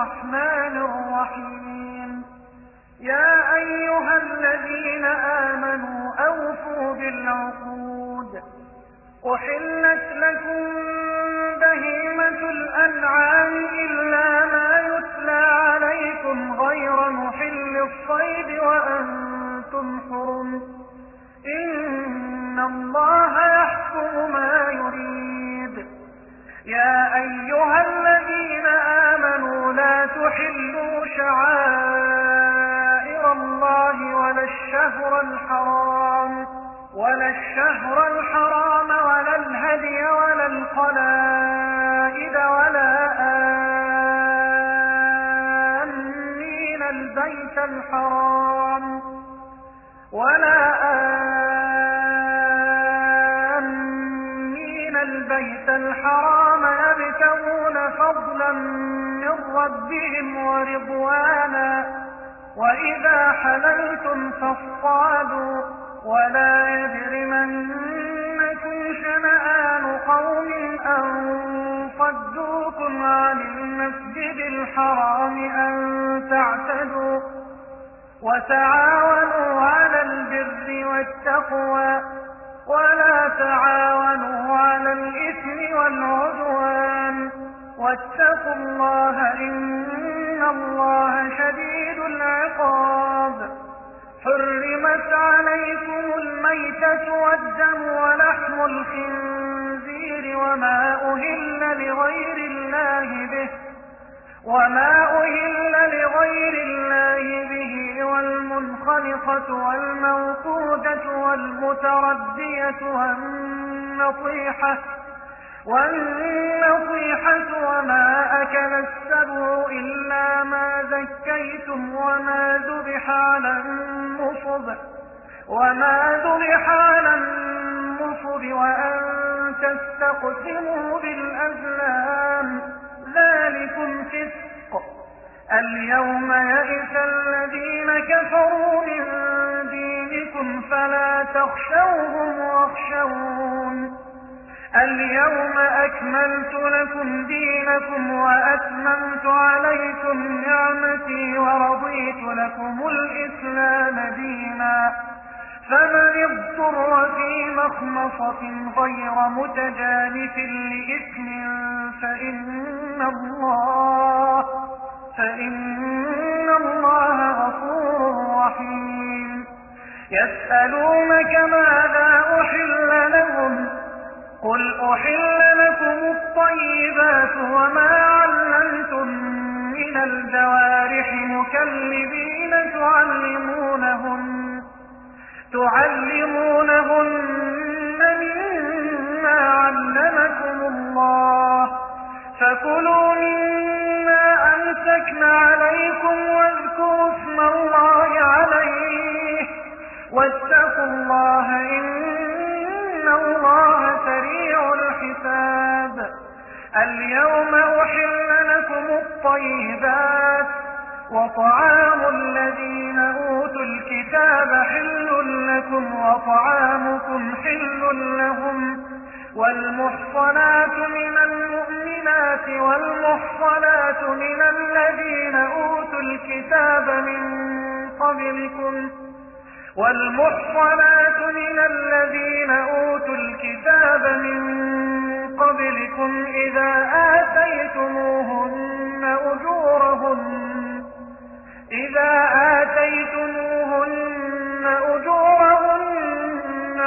الرحمن الرحيم. يا أيها الذين آمنوا أوفوا بالعقود. أحلت لكم بهيمة الأنعام إلا ما يتلى عليكم غير محل الصيد وأنتم حرم. إن الله يحكم ما يريد. يا أيها الذين آمنوا لا تحلوا شعائر الله ولا الشهر الحرام ولا الهدي ولا القلائد ولا آمين البيت الحرام يبتغون فضلا من ربهم ورضوانا. وإذا حللتم فاصطادوا ولا يجرمنكم شنآن قوم أن صدوكم عن المسجد الحرام أن تعتدوا. وتعاونوا على البر والتقوى ولا تعاونوا على الإثم والعدوان. واتقوا الله إن الله شديد العقاب. حرمت عليكم الميتة والدم ولحم الخنزير وما أهل لغير الله به والمنخنقة والموقودة والمتردية والنطيحة وما أكل السبع إلا ما ذكيتم وما ذبح على النصب وأن تستقسموا بالأزلام ذلكم فسق. اليوم يئس الذين كفروا من دينكم فلا تخشوهم واخشون. اليوم أكملت لكم دينكم وأتممت عليكم نعمتي ورضيت لكم الإسلام دينا. فمن اضطر في مخمصة غير متجانف لإثم فإن الله غفور رحيم. يسألونك ماذا أحل لهم قل أحل لكم الطيبات وما علمتم من الجوارح مكلبين تعلمونهن مما علمكم الله فكلوا مما أمسكن عليكم واذكروا اسم الله عليه واتقوا الله إن الله سريع الحساب. اليوم أحل لكم الطيبات وطعام الذين أوتوا الكتاب حل لكم وطعامكم حل لهم. والمحصنات من المؤمنات والمحصنات من الذين أوتوا الكتاب من قبلكم إذا آتيتموهن أجورهن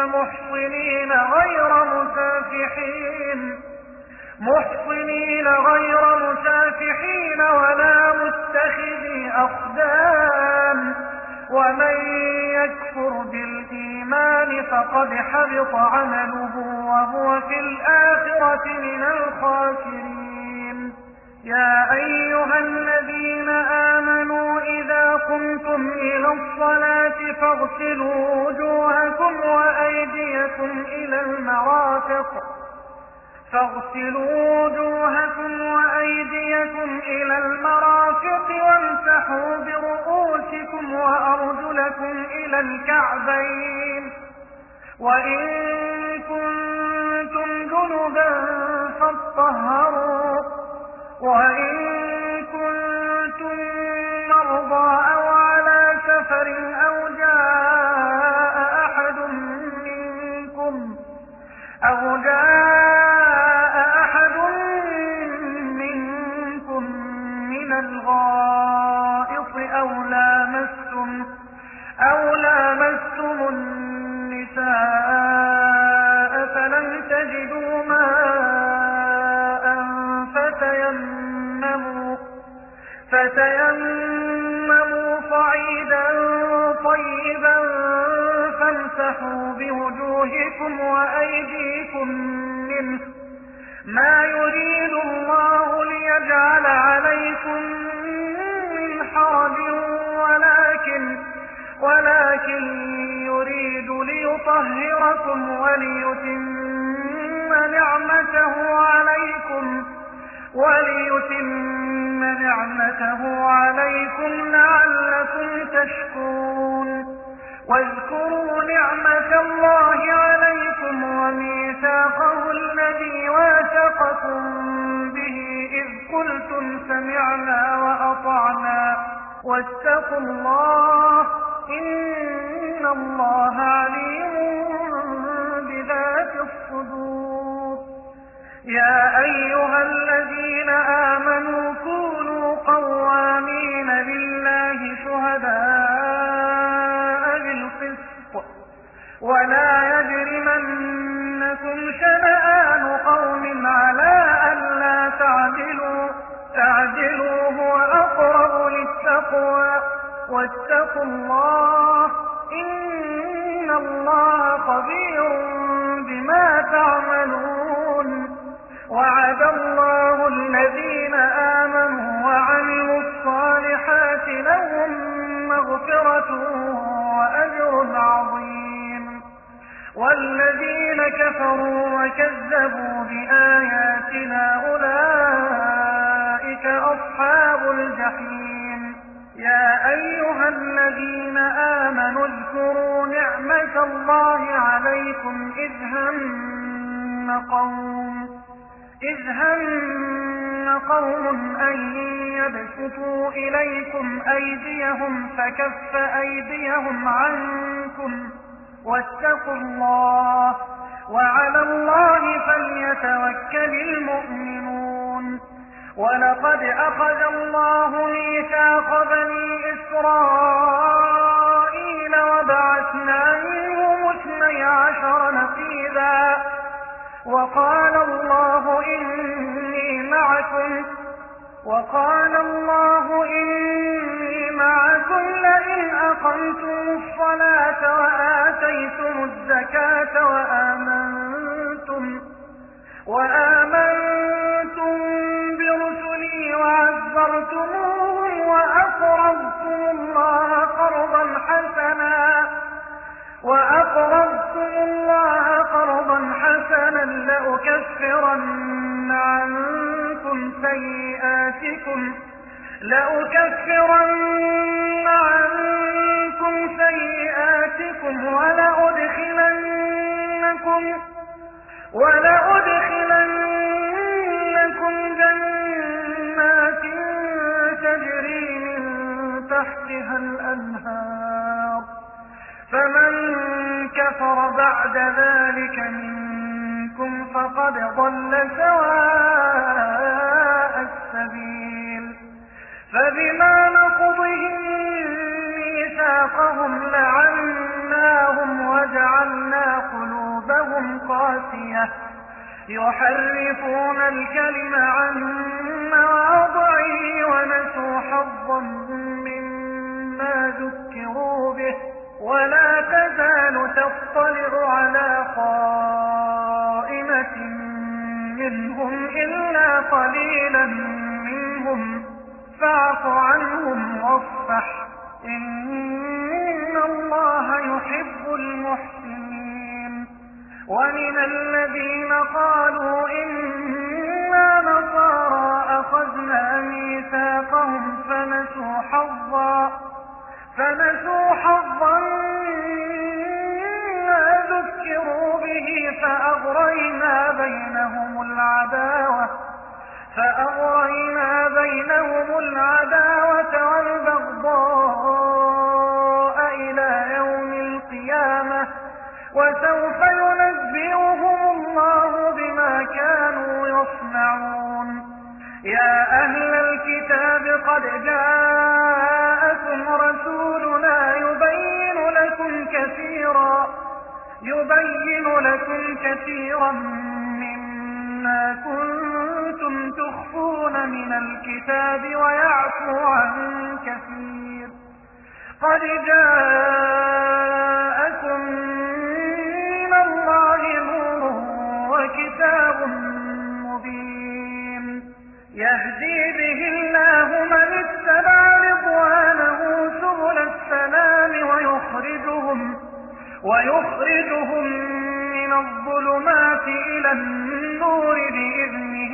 محصنين غير مسافحين ولا متخذي أخدان. ومن يكفر بالإيمان فقد حبط عمله وهو في الآخرة من الخاسرين. يا أيها الذين آمنوا إذا قمتم إلى الصلاة فاغسلوا وجوهكم وأيديكم إلى المرافق وامسحوا برؤوسكم وأرجلكم إلى الكعبين. وإن كنتم جنبا فاطهروا وإن كنتم سحر أو جاء أحد منكم من الغائط أو لامستم النساء فلم تجدوا ماء فتيمموا صعيدا طيبا فامسحوا بوجوهكم وأيديكم منه ما يريد الله ليجعل عليكم من حرج ولكن يريد ليطهركم وليتم نعمته عليكم لعلكم تشكرون واذكروا نعمة الله عليكم وميثاقه الذي واثقكم به إذ قلتم سمعنا وأطعنا واتقوا الله إن الله عليم بذات الصدور يا أيها الذين آمنوا كونوا قوامين لله شهداء بالقسط ولا يجرمنكم شنآن قوم على ألا تعدلوا هو أقرب للتقوى واتقوا الله إن الله خبير بما تعملون وعد الله الذين آمنوا وعملوا الصالحات لهم مغفرة وأجر عظيم والذين كفروا وكذبوا بآياتنا أولئك أصحاب الجحيم يا أيها الذين آمنوا اذكروا نعمة الله عليكم إذ هم قوم أن يبسطوا إليكم أيديهم فكف أيديهم عنكم واتقوا الله وعلى الله فليتوكل المؤمنون ولقد أخذ الله ميثاق بني إسرائيل وبعثنا منهم 12 نقيبا وقال الله إني معكم لئن أقمتم الصلاة وآتيتم الزكاة وآمنتم برسلي وعزرتموهم وأقرضتم الله قرضا حسنا لأكفرن عنكم سيئاتكم ولأدخلنكم جنات تجري من تحتها الأنهار فمن كفر بعد ذلك منكم فقد ضل سواء السبيل فبما نقضهم ميثاقهم لعناهم وجعلنا قلوبهم قاسية يحرفون الكلم عن مواضعه ونسوا حظا مما ذكروا به ولا تزال تطلع على خائنة منهم إلا قليلا منهم فاعف عنهم واصفح إن الله يحب المحسنين ومن الذين قالوا إنا نصارى أخذنا ميثاقهم فنسوا حظا مما ذكروا به فأغرينا بينهم العداوة والبغضاء يا أهل الكتاب قد جاءكم رسولنا يبين لكم كثيرا مما كنتم تخفون من الكتاب ويعفو عن كثير. قد جاءكم من الله نور وكتاب مبين يهدي به الله من اتبع رضوانه سبل السلام ويخرجهم من الظلمات إلى النور بإذنه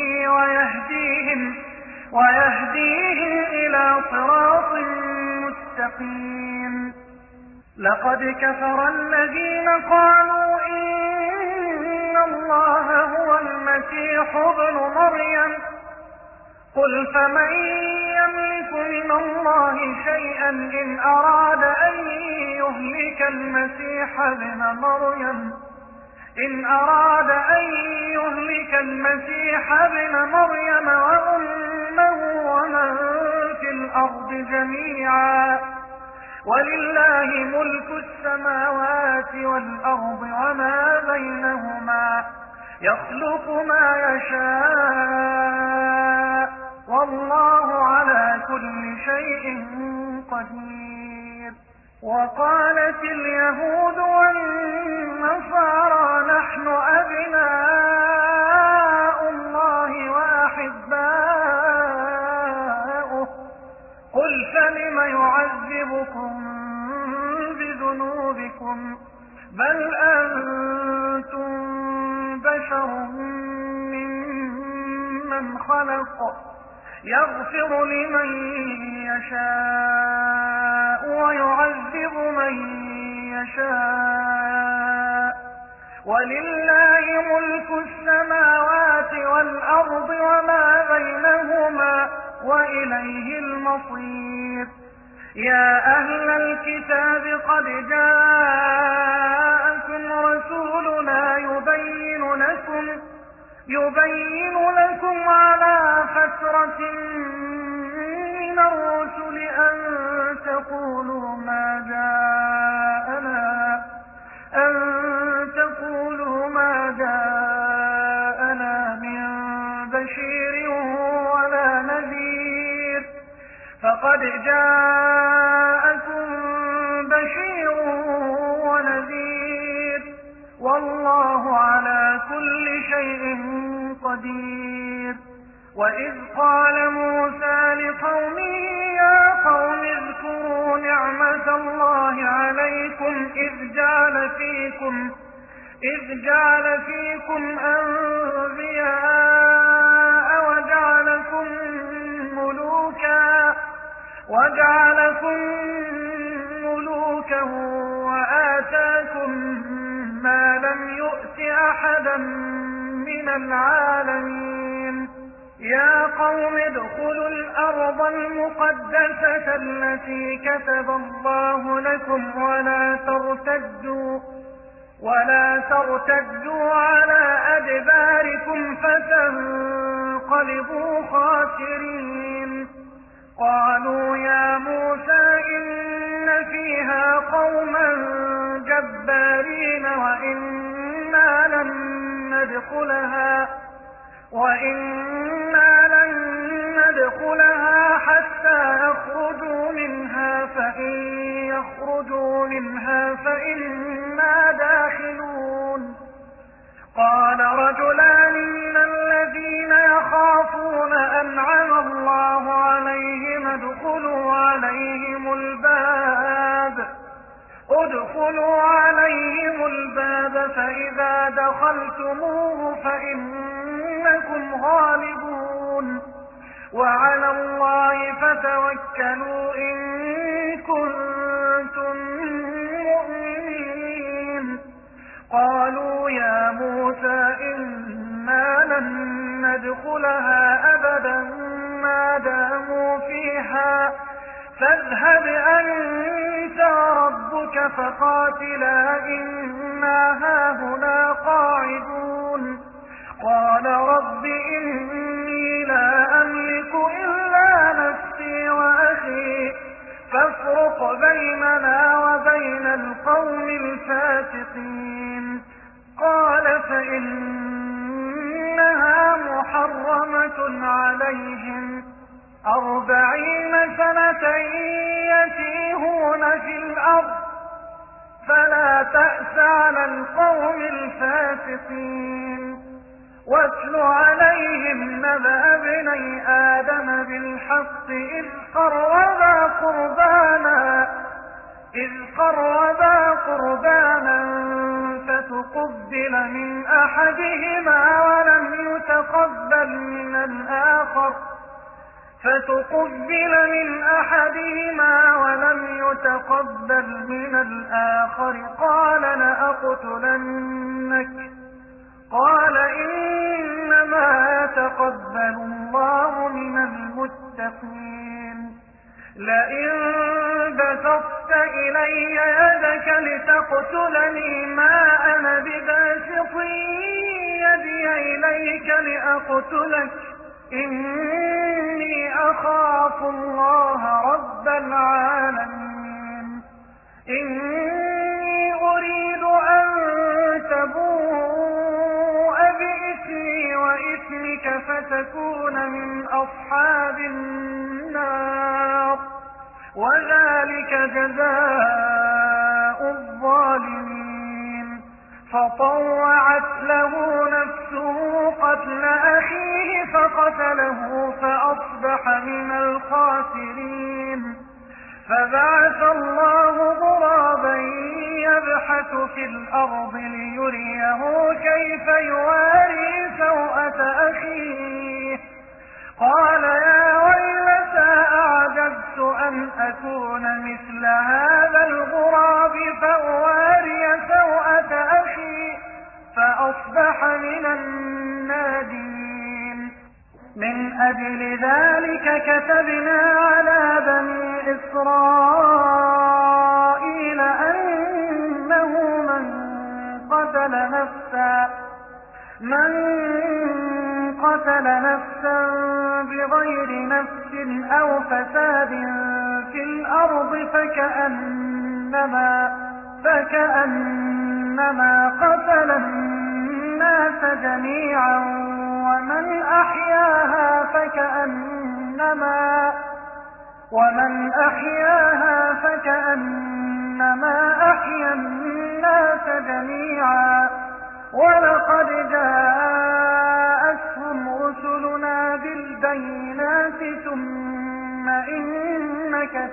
ويهديهم إلى صراط مستقيم. لقد كفر الذين قالوا إن الله هو المسيح ابن مريم قل فمن يملك من الله شيئا إن أراد أن يهلك المسيح ابن مريم وأمه ومن في الأرض جميعا ولله ملك السماوات والأرض وما بينهما يخلق ما يشاء والله على كل شيء قدير. وقالت اليهود والنصارى نحن أبناء الله وأحباؤه قل فلم يعذبكم بذنوبكم بل أنتم بشر ممن خلق يغفر لمن يشاء ويعذب من يشاء ولله ملك السماوات والأرض وما بينهما وإليه المصير. يا أهل الكتاب قد جاءكم رسولنا يبين لكم على فترة من الرسل أن تقولوا ما جاءنا من بشير ولا نذير فقد جاءكم بشير ونذير والله على كل شيء قدير. وإذ قال موسى لقومه يا قوم اذكروا نعمة الله عليكم إذ جعل فيكم أنبياء وجعلكم ملوكا وآتاكم ما لم يؤت أحدا من العالمين. يا قوم ادخلوا الأرض المقدسة التي كتب الله لكم ولا ترتدوا على أدباركم فتنقلبوا خاسرين. قالوا يا موسى إن فيها قوما جبارين وإنا لن ندخلها حتى يخرجوا منها فإن يخرجوا منها فإنا داخلون. قال رجلان من الذين يخافون أنعم الله عليهم ادخلوا عليهم الباب فإذا دخلتموه فإنكم غالبون وعلى الله فتوكلوا إن كنتم مؤمنين. قالوا يا موسى إنا لن ندخلها أبدا ما داموا فيها فاذهب أنت وربك فقاتلا إنا هاهنا قاعدون. قال رب إني لا أملك إلا نفسي وأخي فافرق بيننا وبين القوم الفاسقين. قال فإنها محرمة عليهم 40 سنة يتيهون في الأرض فلا تأس على القوم الفاسقين. واتل عليهم نبأ ابني آدم بالحق إذ قربا قربانا فتقبل من أحدهما ولم يتقبل من الآخر قال لأقتلنك. قال إنما يتقبل الله من المتقين. لئن بسطت إلي يدك لتقتلني ما أنا بباسط يدي إليك لأقتلك إني أخاف الله رب العالمين. إني أريد أن تبوء بإثمي وإثمك فتكون من أصحاب النار وذلك جزاء الظالمين. فطوعت له نفسه قتل أخيه فقتله فأصبح من الخاسرين. فبعث الله غرابا يبحث في الأرض ليريه كيف يواري سوءة أخيه. قال يا ويلتى أعجزت أن أكون مثل هذا الغراب فأواري سوءة أخي فأصبح من النادمين. من أجل ذلك كتبنا على بني إسرائيل أنه من قتل نفسا بغير نفس أو فساد في الأرض فكأنما قتل الناس جميعا ومن أحياها فكأنما أحيا الناس جميعا. ولقد جاءتهم رسلنا بالبينات ثم إن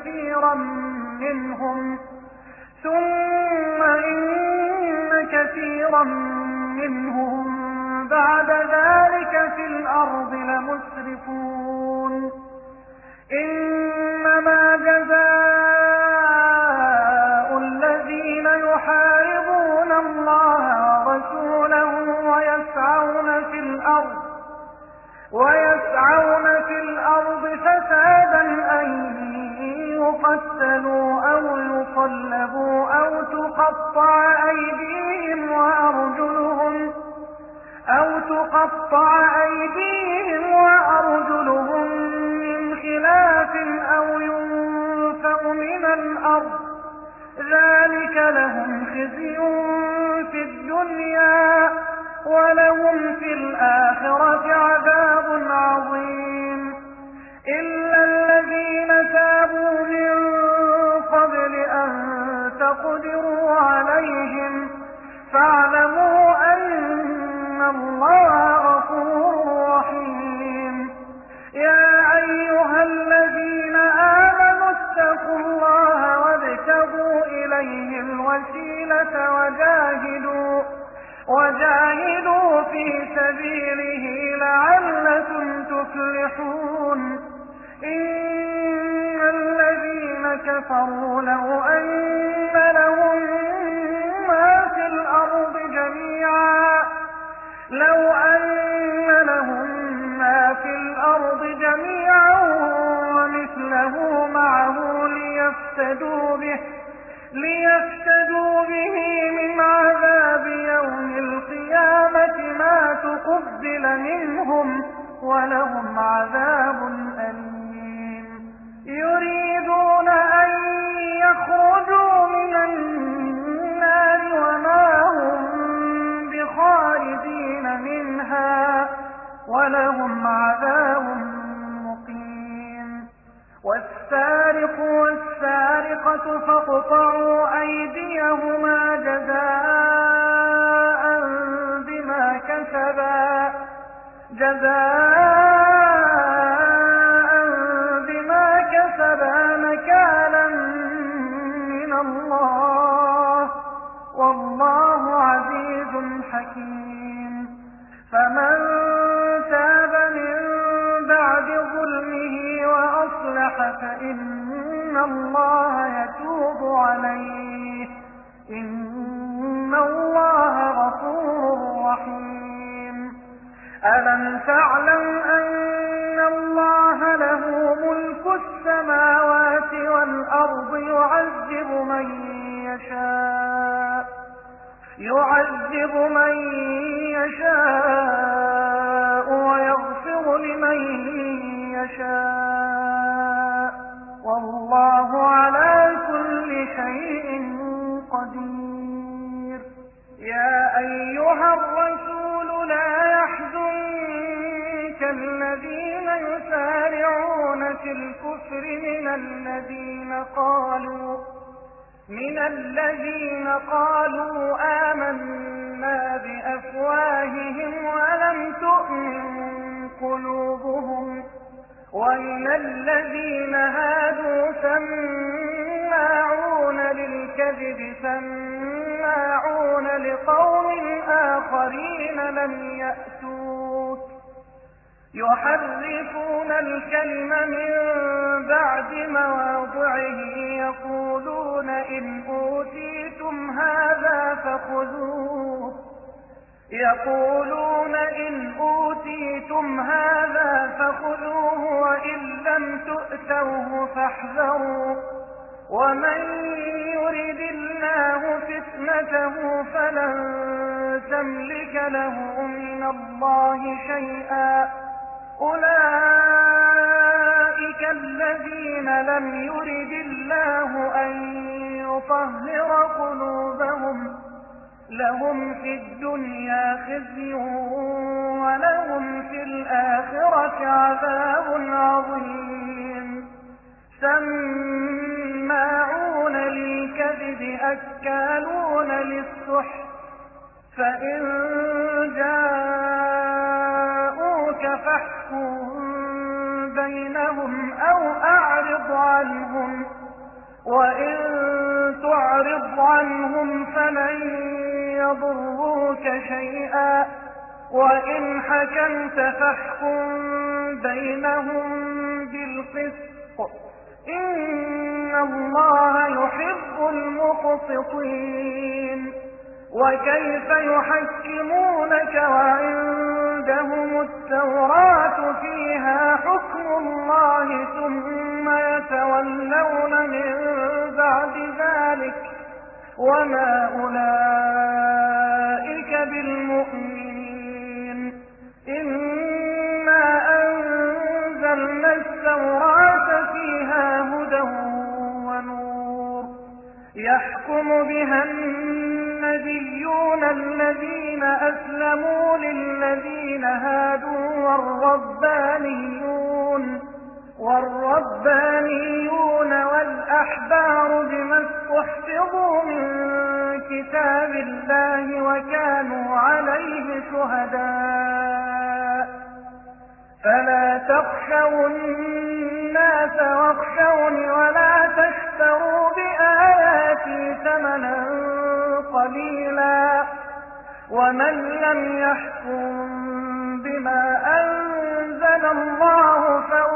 كثيرا منهم بعد ذلك في الأرض لمسرفون. إنما جزاء الذين يحاربون الله ورسوله ويسعون في الأرض فسادا أن يقتلوا أو يصلبوا أو تقطع أيديهم وأرجلهم من خلاف أو ينفوا من الأرض ذلك لهم خزي في الدنيا ولهم في الآخرة عذاب عظيم. إلا الذين تابوا من قبل أن تقدروا عليهم فاعلموا أن الله غفور رحيم. يا أيها الذين آمنوا اتقوا الله وابتغوا إليه الوسيلة وجاهدوا في سبيله لعلكم تفلحون. إن الذين كفروا لو أن لهم ما في الأرض جميعا ومثله معه ليفتدوا به من عذاب يوم القيامة ما تقبل منهم ولهم عذاب أليم يريدون أن يخرجوا من النار وما هم بخارجين منها ولهم عذاب مقيم والسارق والسارقة فاقطعوا أيديهما جزاء بما كسبا نكالا من الله والله عزيز حكيم فمن تاب من بعد ظلمه وأصلح فإن الله يتوب عليه إن الله غفور رحيم ألم تعلم أن الله له ملك السماوات والأرض يعذب من يشاء ويغفر لمن يشاء والله على كل شيء قدير يا أيها الرسول لا يحزنك الذين يسارعون في الكفر من الذين قالوا آمنا بأفواههم ولم تؤمن قلوبهم ومن الذين هادوا سماعون للكذب سماعون لقوم آخرين لم يأتوك يحرفون الكلم من بعد مواضعه يقولون إن أوتيتم هذا فخذوه وإن لم تؤتوه فاحذروا ومن يرد الله فتنته فلن تملك له من الله شيئا أولئك الذين لم يرد الله أن يطهر قلوبهم لهم في الدنيا خزي ولهم في الآخرة عذاب عظيم سماعون للكذب أكالون للسحت فإن جاءوك فاحكم بينهم أو أعرض عنهم وإن تعرض عنهم فلن يضروك شيئا وإن حكمت فاحكم بينهم بالقسط إن الله يحب المقسطين وكيف يحكمونك وعندهم التوراة فيها حكم الله ثم يتولون من بعد ذلك وما أولئك بالمؤمنين إنا أنزلنا التوراة فيها هدى ونور يحكم بها النبيون الذين أسلموا للذين هادوا والربانيون والأحبار بما استحفظوا من كتاب الله وكانوا عليه شهداء فلا تخشوا الناس واخشوني ولا تشتروا بآياتي ثمنا قليلا ومن لم يحكم بما أنزل الله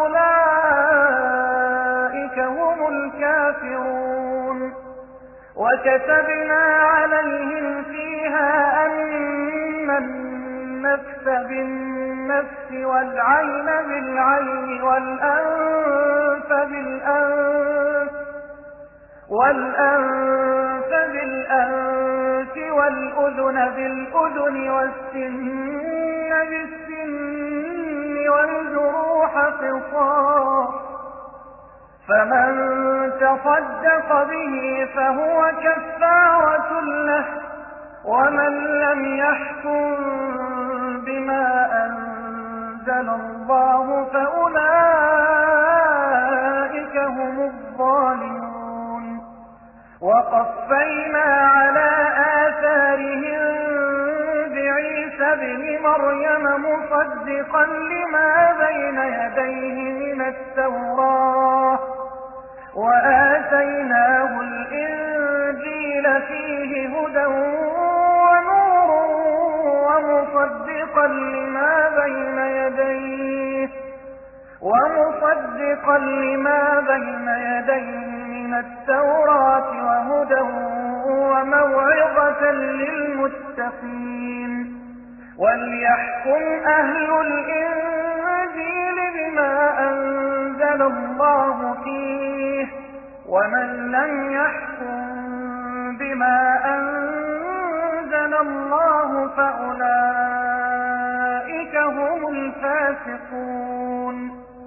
فأولئك هم الكافرون وكتبنا عليهم فيها أن النفس بالنفس والعين بالعين والأنف بالأنف والأذن بالأذن والسن بالسن والجروح قصاص، فمن تصدق به فهو كفارة له، ومن لم يحكم بما أنزل الله فأولئك هم الظالمون. وقفينا على آثارهم بعيسى ابن مريم مصدقا لما بين يديه من التوراة، وآتيناه الإنجيل فيه هدى ونور ومصدقا لما بين يديه من التوراة وهدى وموعظة للمتقين. وليحكم أهل الإنجيل بما أنزل الله فيه، ومن لم يحكم بما أنزل الله فأولئك هم الفاسقون.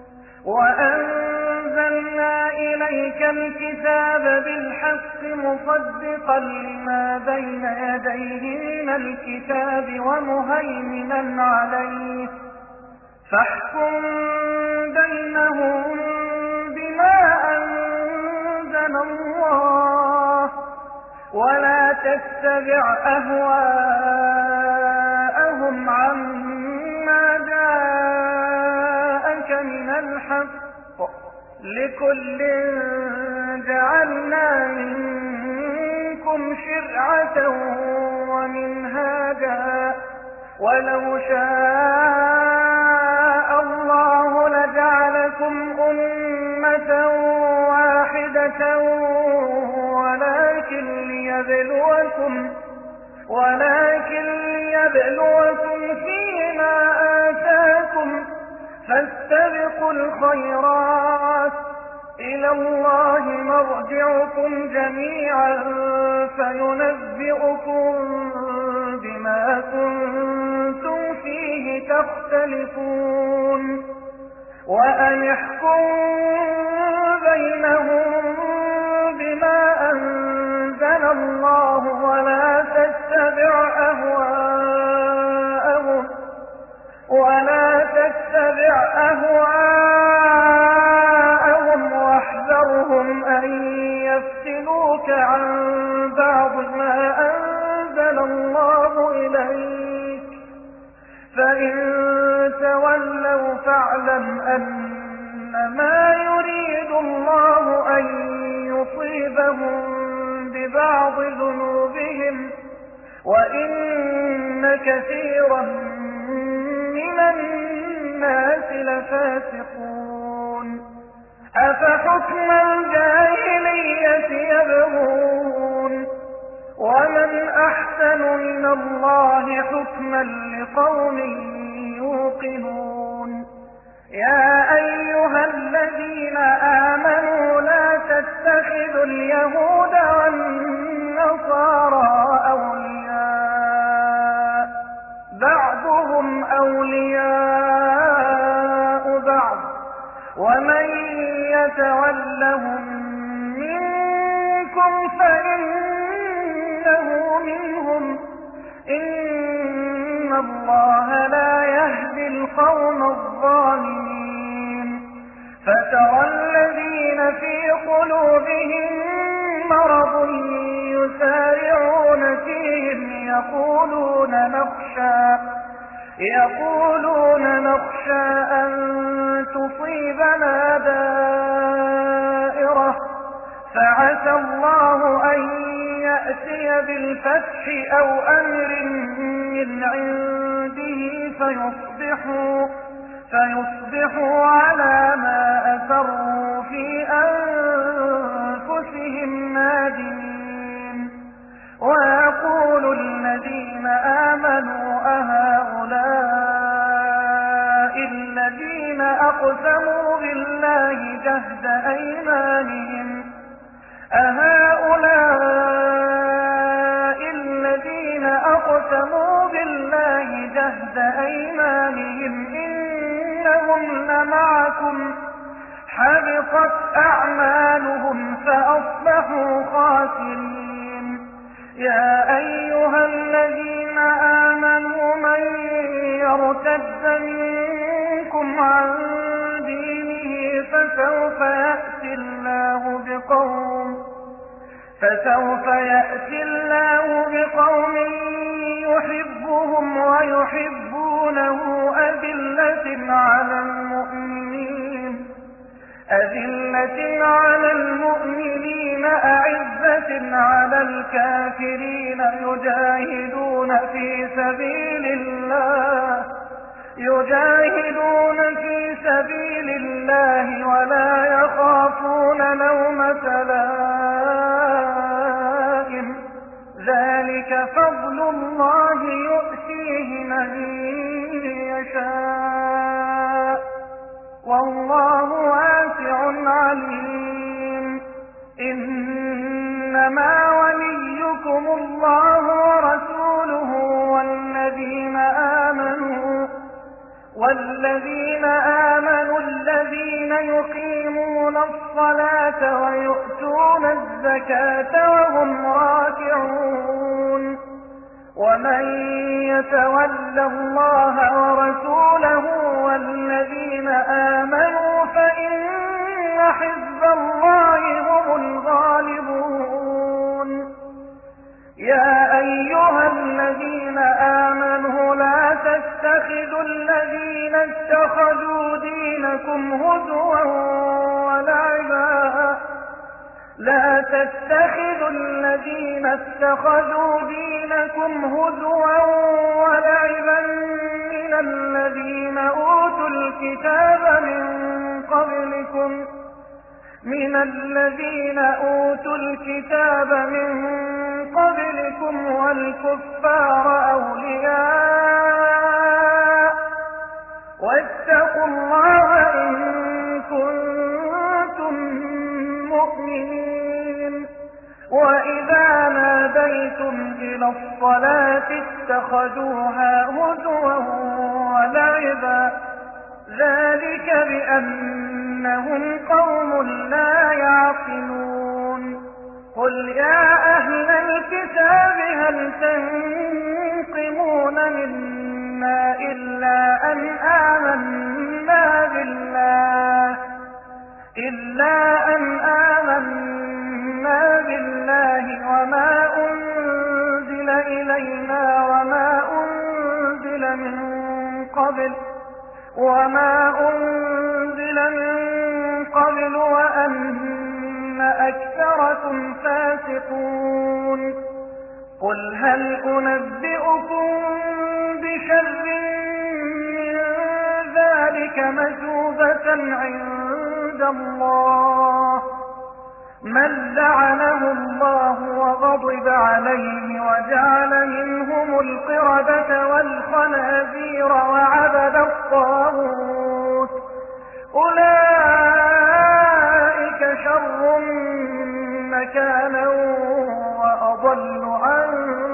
وأنزلنا إليك الكتاب بالحق مصدقا لما بين يديه من الكتاب ومهيمنا عليه، فاحكم بينهم بما أنزل الله، ولا تتبع أهواءهم عما جاءك من الحق، لكل جعلنا منكم شرعة ومنهاجا، ولو شاء الله لجعلكم أمة واحدة ولكن ليبلوكم فيما آتاكم، فاستبقوا الخيرات، إلى الله مرجعكم جميعا فينبئكم بما كنتم فيه تختلفون. وأن احكم بينهم بما أنزل الله، ولا تتبع أهواءهم واحذرهم أن يفتنوك عن بعض ما أنزل الله إليك، فإن تولوا فاعلم أنما يريد الله أن يصيبهم ببعض ذنوبهم، وإن كثيرا من الناس لفاسقون. أفحكم الجاهلية يبغون، ومن أحسن من الله حكما لقوم يوقنون. يا أيها الذين آمنوا لا تتخذوا اليهود والنصارى أولياء، بعضهم أولياء بعض، ومن يتولهم منكم فإنه منهم، إن الله لا يهدي القوم الظالمين. فترى الذين في قلوبهم مرض يسارعون فيهم يقولون نخشى أن تصيبنا دائرة، فعسى الله أن يأتي بالفتح أو أمر من عنده فيصبحوا على ما أسروا في أنفسهم نادمين. ويقول الذين آمنوا أهؤلاء الذين أقسموا بالله جهد أيمانهم إنهم يُطِيعُونَكُمْ لَمَعَكُمْ حَبِطَتْ أَعْمَالُهُمْ فَأَصْبَحُوا خَاسِرِينَ يَا أَيُّهَا الَّذِينَ آمَنُوا مَن يَرْتَدَّ مِنكُمْ عَن دِينِهِ فسوف يأتي الله بقوم يحبهم ويحبونه أذلة على المؤمنين أعزة على الكافرين يجاهدون في سبيل الله ولا يخافون لومة لائم ذلك فضل الله يؤتيه من يشاء والله واسع عليم إنما وليكم الله ورسوله والذين آمنوا الذين يقيمون الصلاة ويؤتون الزكاة وهم راكعون ومن يتول الله ورسوله والذين آمنوا فإن حزب الله هم الغالبون يا أيها الذين آمنوا لا تتخذوا الذين اتخذوا دينكم هزوا ولعبا من الذين أوتوا الكتاب من قبلكم والكفار أولياء واتقوا الله إن كنتم مؤمنين وإذا ناديتم إلى الصلاة اتخذوها هزوا ولعبا ذلك بأنهم قوم لا يعقلون قل يا أهل الكتاب هل تنقمون منا إلا أن آمنا بالله وما أنزل إلينا وما أنزل من قبل وأن أكثركم فاسقون قل هل أنبئكم بشر من ذلك مثوبة عند الله من لعنه الله وغضب عليه وجعل منهم القردة والخنازير وعبد الطاغوت أولئك شر مكانا وأضل عن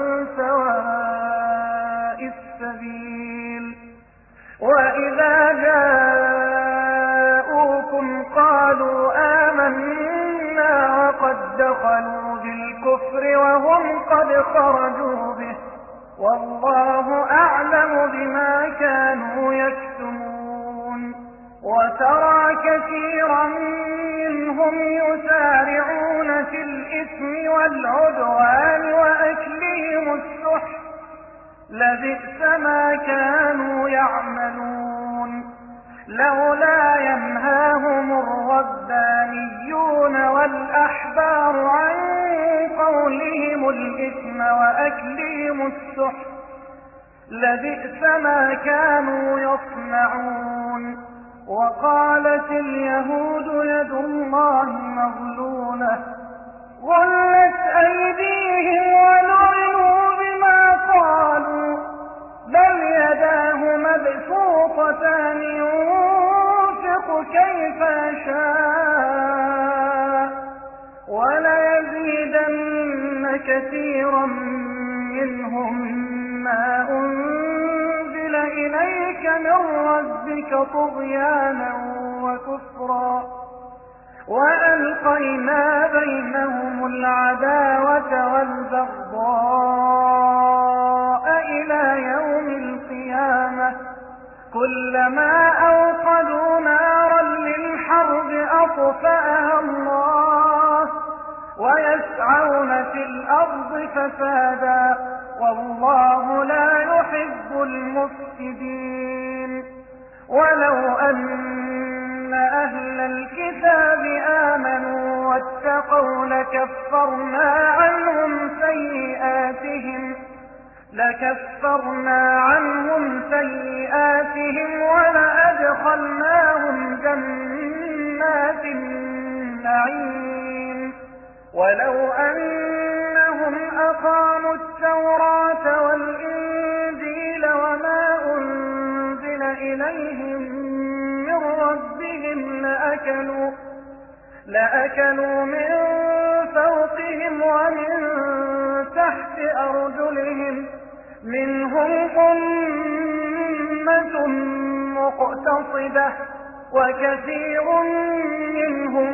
سواء السبيل وإذا جاءوكم قالوا آمنا وقد دخلوا بالكفر وهم قد خرجوا به والله أعلم بما كانوا يكتمون وترى كثيرا منهم يسارعون في الإثم والعدوان وأكلهم السحت لبئس ما كانوا يعملون لولا ينهاهم الربانيون والأحبار عن قولهم الإثم وأكلهم السحت لبئس ما كانوا يصنعون وقالت اليهود يد الله مغلولة غلت أيديهم ولعنوا بما قالوا بل يداه مبسوطتان ينفق كيف يشاء وليزيدن كثيرا منهم ما أنزل إليك من ربك طغيانا وكفرا وألقينا بينهم العداوة والبغضاء إلى يوم القيامة كلما أوقدوا نارا للحرب أطفأها الله ويسعون في الأرض فسادا والله لا يحب المفسدين ولو أن أهل الكتاب آمنوا واتقوا لكفرنا عنهم سيئاتهم ولأدخلناهم جنات النعيم ولو أنهم أقاموا التوراة والإنجيل وما أنزل إليهم من ربهم لأكلوا من فوقهم ومن تحت أرجلهم منهم أمة مقتصدة وكثير منهم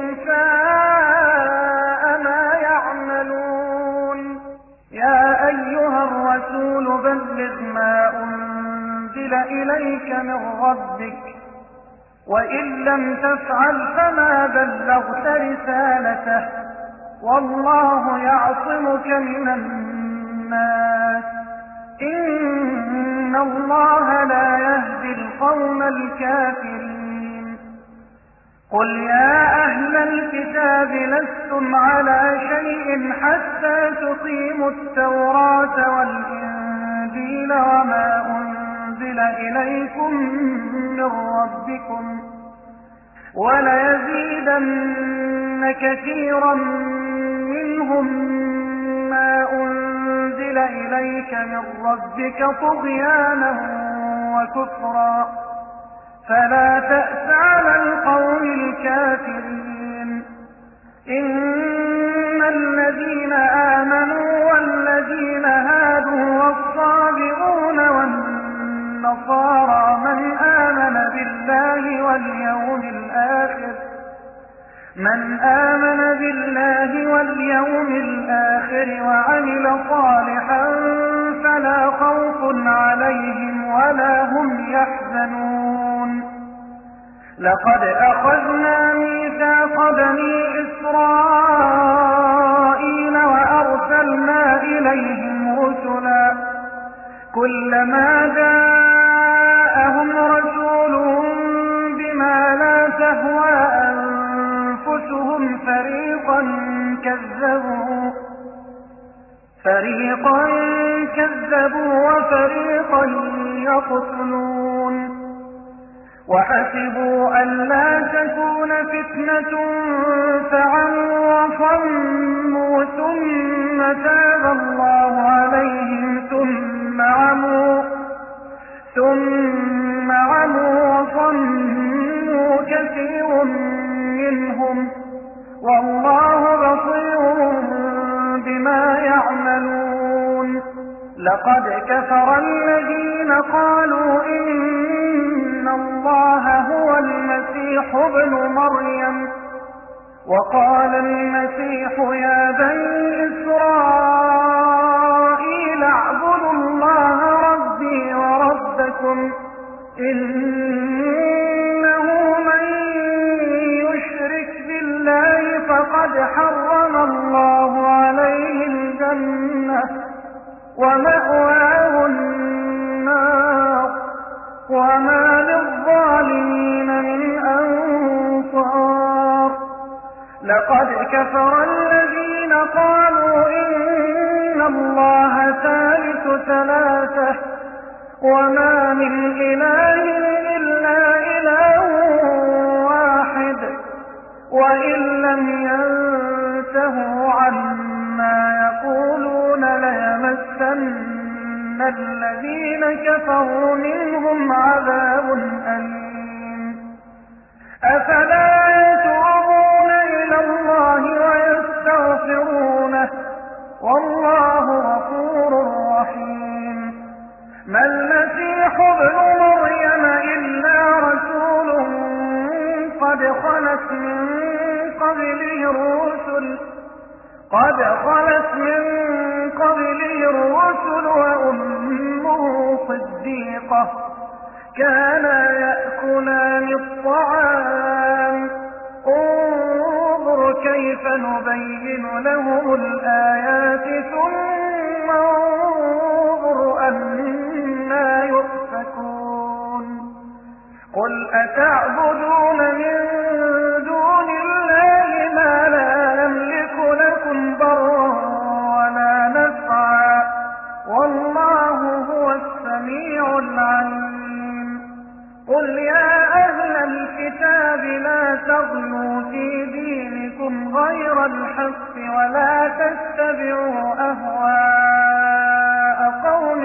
ساء ما يعملون يا أيها الرسول بلغ ما أنزل إليك من ربك وإن لم تفعل فما بلغت رسالته والله يعصمك من الناس إن الله لا يهدي القوم الكافرين قل يا أهل الكتاب لستم على شيء حتى تقيموا التوراة والإنجيل وما أنزل إليكم من ربكم وليزيدن كثيرا منهم ما أنزل إليك من ربك طغيانا وكفرا فلا تأس على القوم الكافرين إن الذين آمنوا والذين هادوا والصابئون والنصارى من آمن بالله واليوم الآخر وعمل صالحا فلا خوف عليهم ولا هم يحزنون لقد أخذنا ميثاق بني إسرائيل وأرسلنا إليهم رسلا كلما جاءهم رسول بما لا تهوى أنفسهم فريقا كذبوا وفريقا يقتلون وحسبوا ألا تكون فتنة فعموا وصموا ثم تاب الله عليهم ثم عموا وصموا كثير منهم والله بصير بما يعملون لقد كفر الذين قالوا إن الله هو المسيح ابن مريم وقال المسيح يا بني إسرائيل اعبدوا الله ربي وربكم إنه من يشرك بالله فقد حرم الله عليه الجنة ومأواه النار وما للظالمين من أنصار لقد كفر الذين قالوا إن الله ثالث ثلاثة وما من إله إلا إله واحد وإن لم ينتهوا عما يقولون ليمسن الذين كفروا منهم عذاب أليم أفلا يتوبون إلى الله ويستغفرونه والله غفور رحيم ما المسيح ابن مريم إلا رسول قد خلت من قبله الرسل وأمه صديقة كانا يأكلان الطعام انظر كيف نبين لهم الآيات ثم انظر أنا يؤفكون قل أتعبدون من دون الله ما لا يملك لكم ضرا ولا نفعا والله هو السميع العليم قل يا أهل الكتاب لا تغلوا في دينكم غير الحق ولا تتبعوا أهواء قوم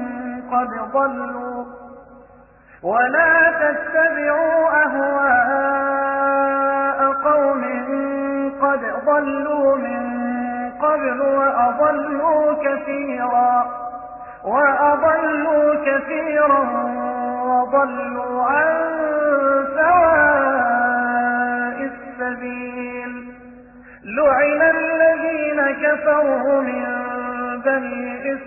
قد ضلوا من قبل وأضلوا كثيرا وضلوا عن سواء السبيل لعن الذين كفروا من بني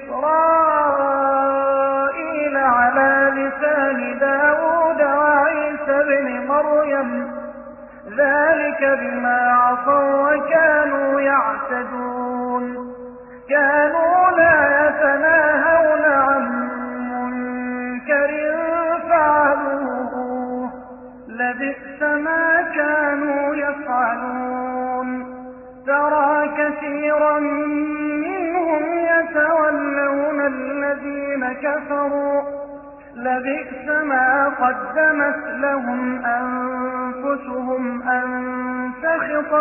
إسرائيل على لسان داود وعيسى بن مريم ذلك بما عصوا وكانوا يعتدون كانوا لا يتناهون عن منكر فعلوه لبئس ما كانوا يفعلون ترى كثيرا منهم يتولون الذين كفروا لبئس ما قدمت لهم أنفسهم أن سخط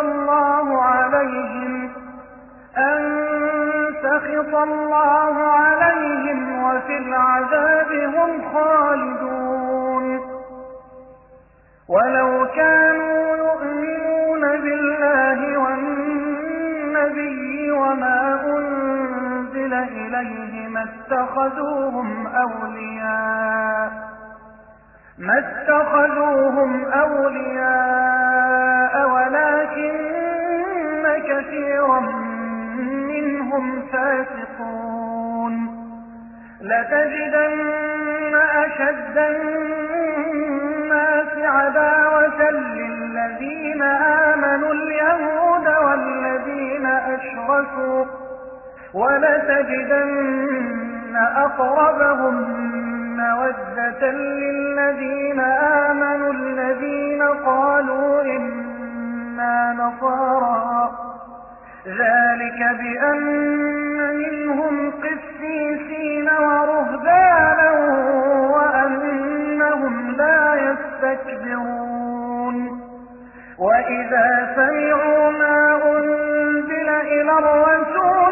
الله عليهم وفي العذاب هم خالدون ولو كانوا يؤمنون بالله والنبي وما أنزل إليه ما اتخذوهم أولياء ولكن كثيرا منهم فاسقون لتجدن أشد الناس عداوة للذين آمنوا اليهود والذين أشركوا ولتجدن أقربهم مودة للذين آمنوا الذين قالوا إنا نصارى ذلك بأن منهم قسيسين ورهبانا وأنهم لا يستكبرون وإذا سمعوا ما أنزل إلى الرسول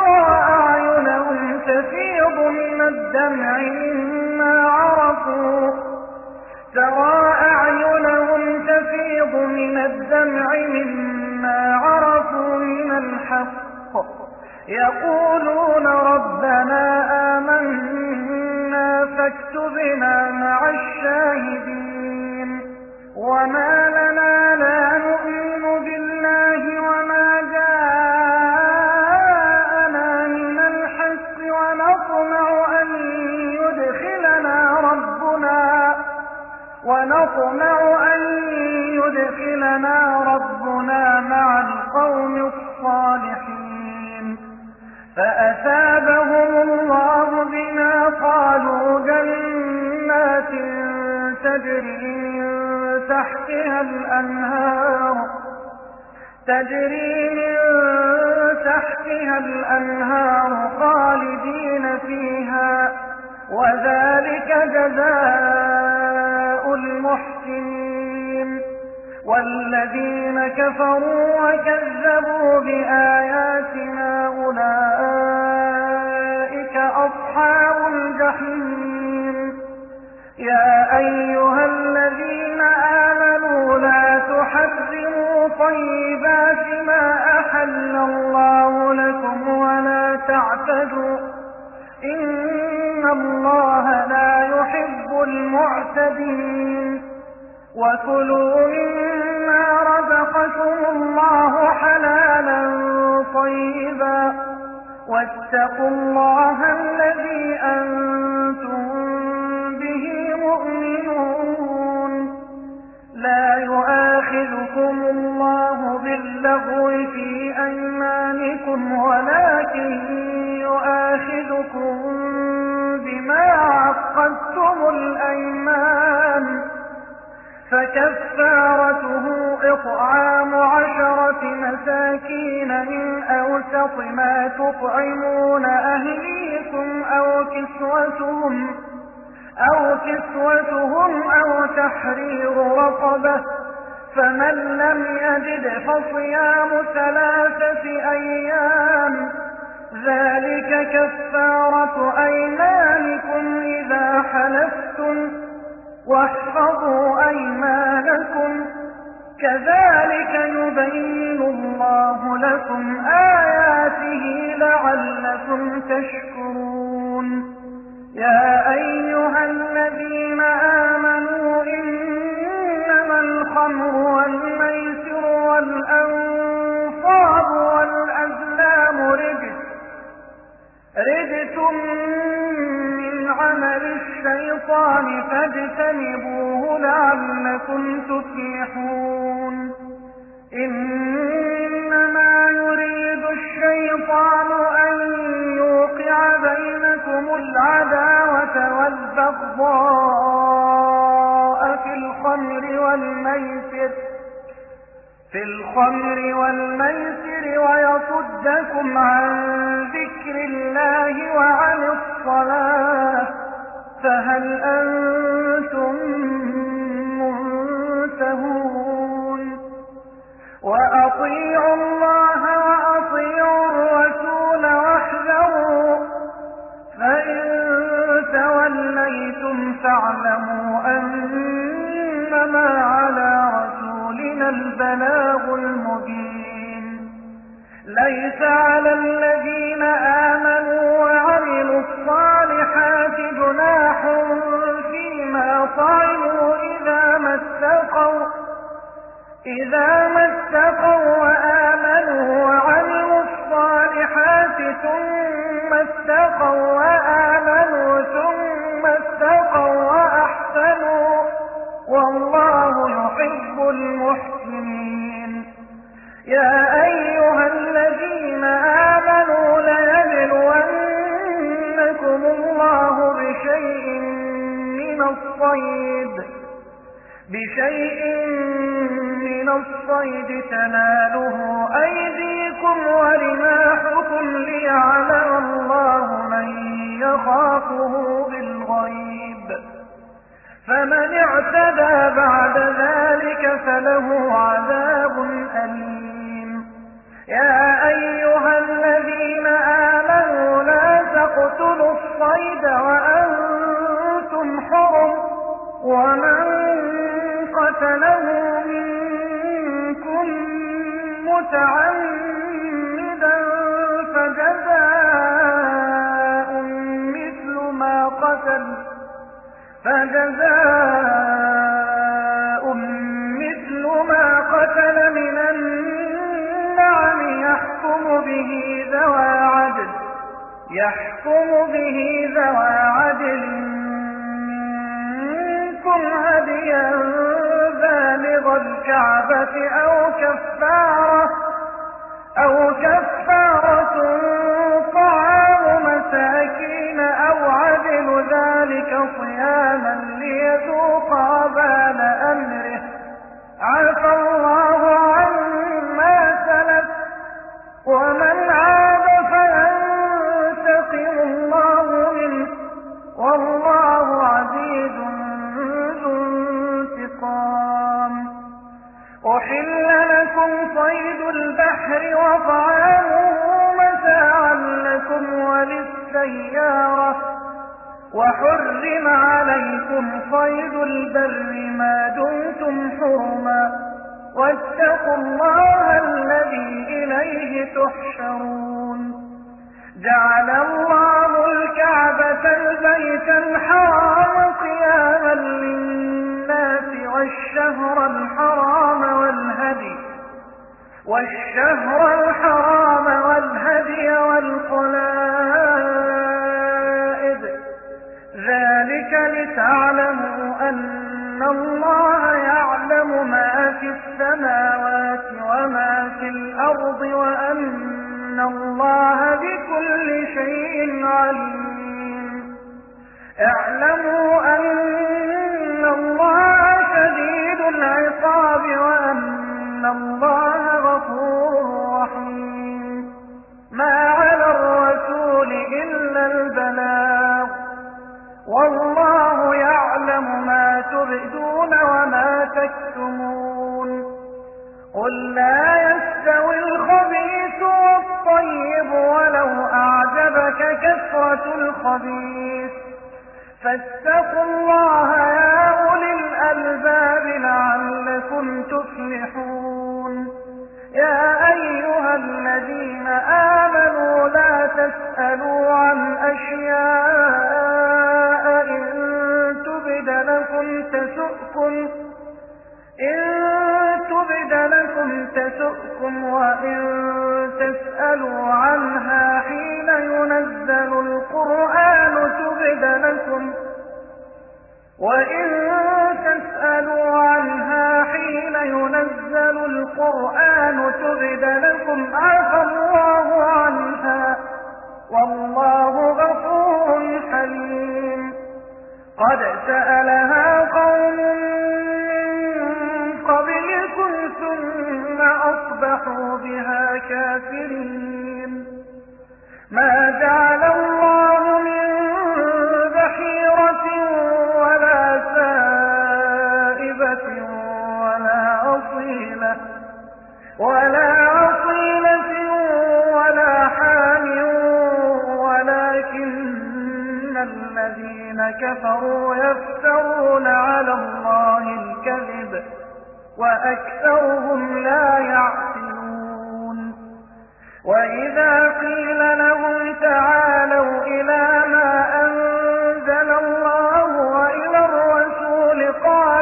ترى أعينهم تفيض من الدمع مما عرفوا من الحق يقولون ربنا آمنا فاكتبنا مع الشاهدين وما لنا لا نؤمن بالله وما جاءنا من الحق ونطمع أن يدخلنا ربنا مع القوم الصالحين فأثابهم الله بما قالوا جنات تجري من تحتها الأنهار خالدين فيها وذلك جزاء المحسنين والذين كفروا وكذبوا بآياتنا أولئك أصحاب الجحيم يا أيها الذين آمنوا لا تحرموا طيبات ما أحل الله لكم ولا تعتدوا إن الله لا يحب المعتدين وكلوا مما رزقكم الله حلالا طيبا واتقوا الله الذي أنتم به مؤمنون. لا يؤاخذكم الله باللغو في أيمانكم ولكن يؤاخذكم بما عقدتم الأيمان فكفارته إطعام 10 مساكين من أوسط ما تطعمون أهليكم أو كسوتهم أو تحرير رقبة فمن لم يجد فصيام 3 أيام ذلك كفارة أيمانكم إذا حلفتم واحفظوا أيمانكم كذلك يبين الله لكم آياته لعلكم تشكرون. يا أيها الذين آمنوا إنما الخمر والميسر والأنصاب والأزلام رجس من عمل الشيطان فاجتنبوه لعلكم تفلحون. إنما يريد الشيطان أن يوقع بينكم العداوة والبغضاء في الخمر والميسر ويصدكم عن ذكر الله وعن الصلاة فهل أنتم منتهون. وأطيعوا الله وأطيعوا الرسول واحذروا فإن توليتم فاعلموا أنما على رسولنا البلاغ المبين. ليس على الذين آمنوا وعملوا الصالحات جناح فيما طعموا إذا ما اتقوا وآمنوا وعملوا الصالحات ثم اتقوا وآمنوا ثم اتقوا وأحسنوا والله يحب المحسنين. يا أيها الذين آمنوا ليبلونكم الله بشيء من الصيد تناله أيديكم ورماحكم ليعلم الله من يخافه بالغيب فمن اعتدى بعد ذلك فله عذاب أليم. يا أيها الذين آمنوا لا تقتلوا الصيد وأنتم حرم ومن قتله منكم متعمدا فجزاء مثل ما قتل من النعم يحكم به ذوى عدل منكم هديا بالغ الكعبة أو كفارة طعام مساكين أو عدل ذلك صياما ليذوق وبال أمره عفى الله عما سلف ومن عاد فينتقم الله منه والله عزيز ذو انتقام. أحل لكم صيد البحر وطعامه متاعا لكم وللسيارة وحرم عليكم صيد البر ما دمتم حرما واتقوا الله الذي إليه تحشرون. جعل الله الكعبة البيت الحرام قياما للناس والشهر والشهر الحرام والهدي والقلائد، ذلك لتعلموا أن الله يعلم ما في السماوات وما في الأرض وأن الله بكل شيء عليم. اعلموا أن الله شديد العقاب وأن الله غفور رحيم. ما على الرسول إلا البلاغ، والله يعلم ما تبدون وما تكتمون. قل لا يستوي الخبيث والطيب ولو أعجبك كثرة الخبيث، فاتقوا الله يا أولي الألباب لعلكم تفلحون. يا أيها الذين آمنوا لا تسألوا عن أشياء إن تبد لكم تسؤكم وإن تسألوا عنها حين ينزل القرآن تبد لكم عفى الله عنها، والله غفور حليم. قد سألها قوم من قبلكم ثم أصبحوا بها كافرين. ما جعل الله من بحيرة ولا سائبة ولا أصيلة ولا حام، ولكن الذين كفروا يفترون على الله الكذب وأكثرهم لا يعقلون. وإذا قيل لهم تعالوا إلى ما أنزل الله وإلى الرسول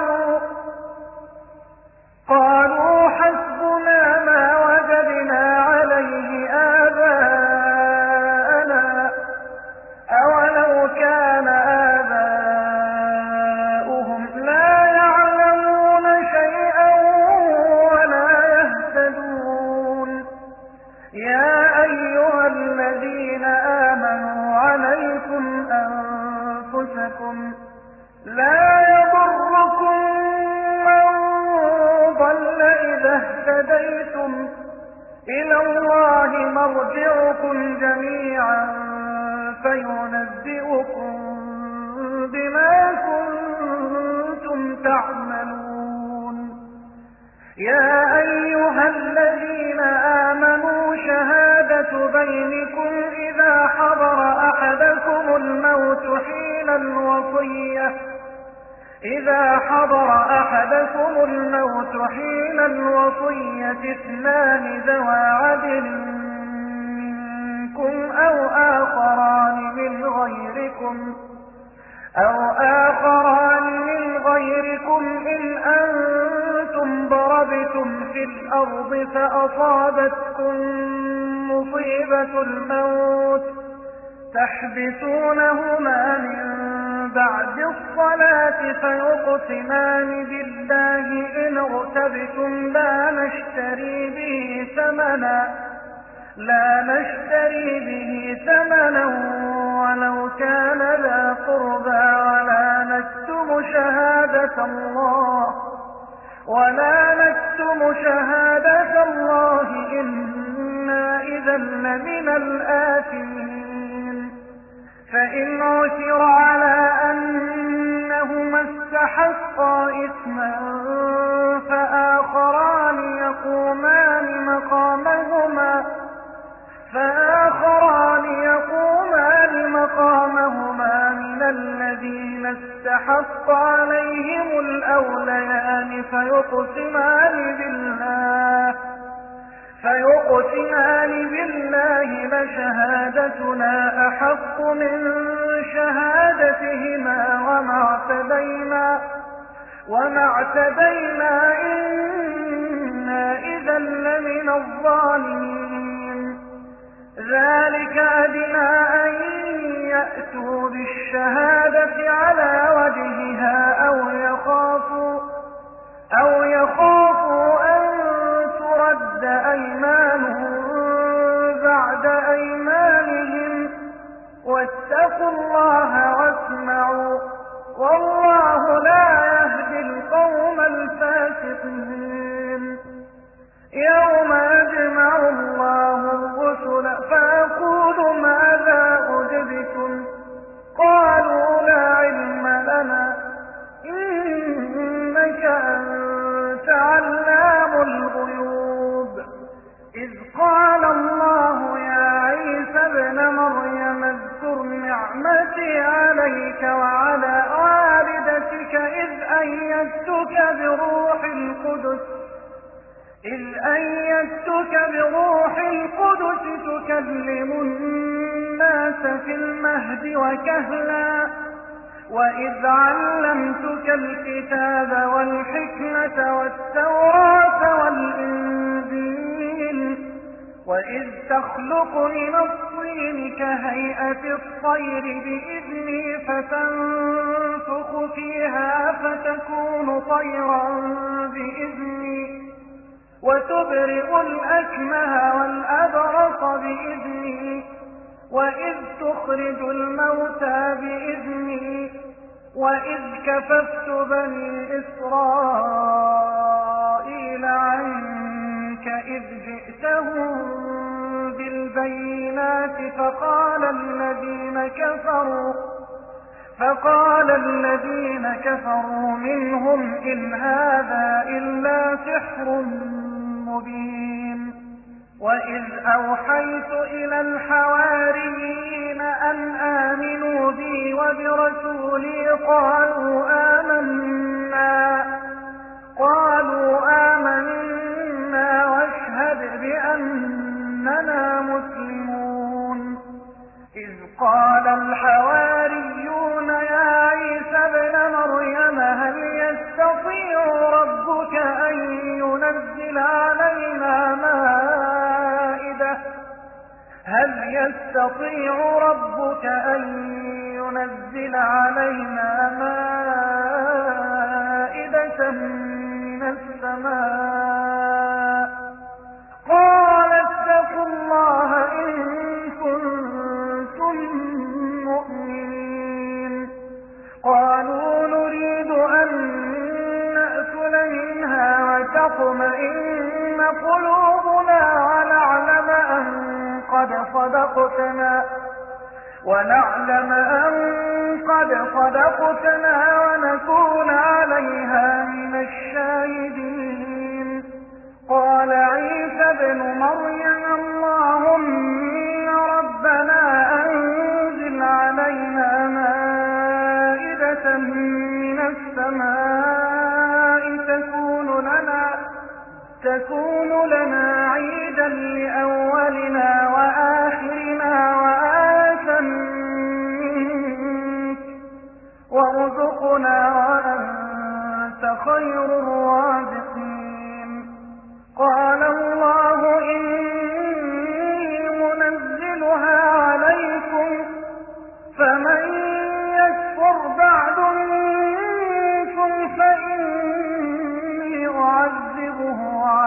قالوا حسبنا ما وجدنا عليه آباءنا أولو كان آباؤهم لا يعلمون شيئا ولا يهتدون. يا أيها الذين آمنوا عليكم أنفسكم لا يضركم من ضل إذا اهتديتم، إلى الله مرجعكم جميعا فينبئكم بما كنتم تعملون. يا أيها الذين آمنوا شهادة بينكم إذا حضر أحدكم الموت حين الوصية اثنان ذوى عدل منكم أو آخران من غيركم إن أنتم ضربتم في الأرض فأصابتكم مصيبة الموت تحبسونهما من بعد الصلاة فيقسمان بالله إن ارتبتم لا نشتري به ثمنا ولو كان ذا قربى ولا نكتم شهادة الله إنا إذا لمن الآثمين. فإن عثر على أنهما استحقا إثما فآخران يقومان من الذين استحق عليهم الأوليان فيقسمان بالله لشهادتنا أحق من شهادتهما وما اعتدينا إنا إذا لمن الظالمين. ذلك أدنى أن يأتوا بالشهادة على وجهها أو يخافوا أن ترد أيمان بعد أيمانهم. واتقوا الله واسمعوا، والله لا يهدي القوم الفاسقين. يوم يجمع الله الرسل فيقول ماذا أجبتم؟ قالوا لا علم لنا إنك أنت علام الغيوب. إذ قال الله يا عيسى ابن مريم اذكر نعمتي عليك وعلى والدتك إذ أيدتك بروح القدس تكلم الناس في المهد وكهلا، وإذ علمتك الكتاب والحكمة والتوراة والإنجيل، وإذ تخلق من الطين كهيئة الطير بإذني فتنفخ فيها فتكون طيرا بإذني، وتبرئ الأكمه والأبرص بإذني، وإذ تخرج الموتى بإذني، وإذ كففت بني إسرائيل عنك إذ جئتهم بالبينات فقال الذين كفروا منهم إن هذا إلا سحر مبين. وإذ أوحيت إلى الحواريين أن آمنوا بي وبرسولي قالوا آمنا واشهد بأننا مسلمون. إذ قال الحواريون يا عيسى ابن مريم هل يستطيع ربك أن ينزل علينا مائدة من السماء؟ قال اتقوا الله إن كنتم مؤمنين. قالوا نريد أن نأكل منها وتطمئن قلوبنا ونعلم أن قد صدقتنا ونكون عليها من الشاهدين. قال عيسى ابن مريم اللهم ربنا أنزل علينا مائدة من السماء تكون لنا عيدا لأولنا وآخرنا وآية منك وارزقنا وأنت خير الرازقين. قال الله إني منزلها عليكم فمن يكفر بعد منكم فإني أعذبه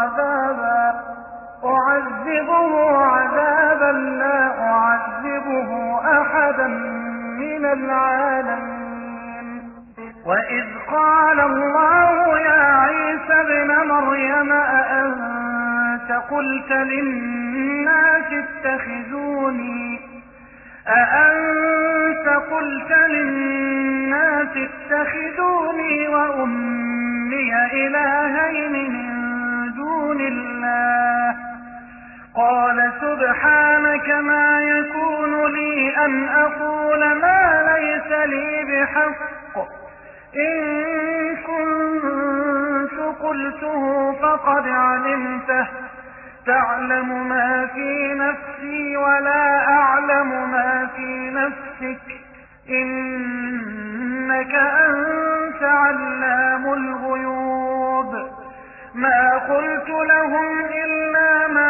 عذابا لا أعذبه أحدا من العالمين. وإذ قال الله يا عيسى ابن مريم أأنت قلت للناس اتخذوني وأمي إلهين من دون الله؟ قال سبحانك ما يكون لي أن أقول ما ليس لي بحق، إن كنت قلته فقد علمته، تعلم ما في نفسي ولا أعلم ما في نفسك، إنك أنت علام الغيوب. ما قلت لهم إلا ما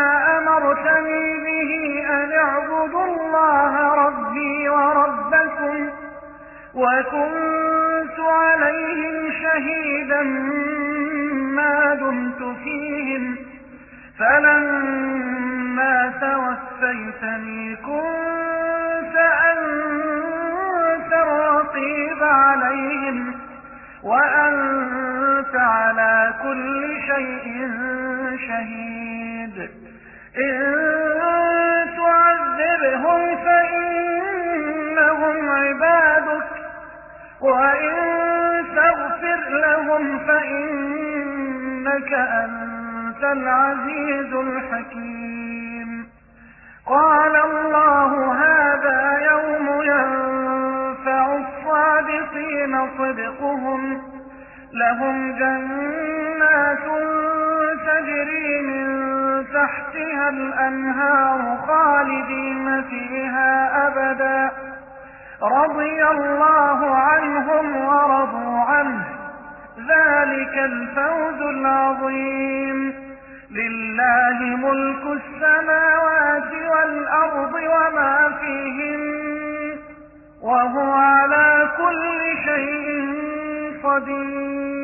اعبدوا الله ربي وربكم وكنت عليهم شهيدا ما دمت فيهم فلما توفيتني كنت أنت الرقيب عليهم وأنت على كل شيء شهيد إن تعذبهم فإنهم عبادك وإن تغفر لهم فإنك أنت العزيز الحكيم قال الله هذا يوم ينفع الصادقين صدقهم لهم جنات تجري من تحتها الأنهار خالدين فيها أبدا رضي الله عنهم ورضوا عنه ذلك الفوز العظيم لله ملك السماوات والأرض وما فيهن وهو على كل شيء قدير